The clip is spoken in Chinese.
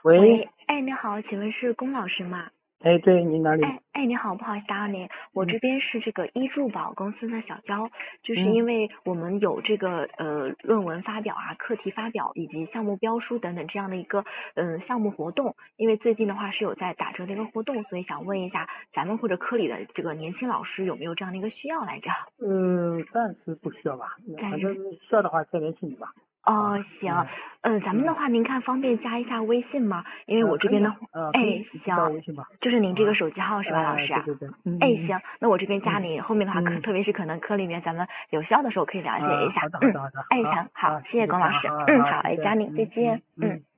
喂， 喂，哎，你好，请问是龚老师吗？ 哎，对你哪里？ 哎，你好，不好意思打扰您，我这嗯边是这个一助宝公司的小娇，就是嗯因为我们有这个论文发表啊、课题发表以及项目标书等等这样的一个项目活动，因为最近的话是有在打折的一个活动，所以想问一下咱们或者科里的这个年轻老师有没有这样的一个需要来着？ 暂时不需要吧，反正暂时需要的话再联系你吧，好吧？ 哦，行， 嗯咱们的嗯话，您看方便加一下微信吗？因为我这边的， 可以啊，可哎， 以，你可以加我行， 微信吧， 就是您好吧？ 这个手机号是吧，老师？ 对对对， 哎，行，那我这边加嗯您，后面的话嗯特别是可能科里面咱们有需要的时候可以了解一下， 好的好的， 哎， 好行，好，谢谢谢谢啊， 龚老师， 好， 好，哎，加再见， 您，再见， 嗯。